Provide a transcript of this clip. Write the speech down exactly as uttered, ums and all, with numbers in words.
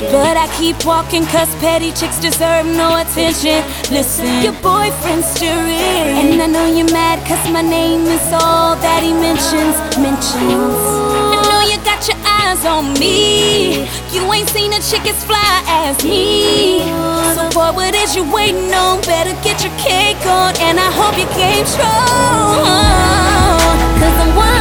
But I keep walking cause petty chicks deserve no attention. Listen, your boyfriend's still real, and I know you're mad cause my name is all that he mentions, mentions. I know you got your eyes on me. You ain't seen a chick as fly as me. So boy, what is you waiting on? Better get your cake on, and I hope your game's strong, cause I'm one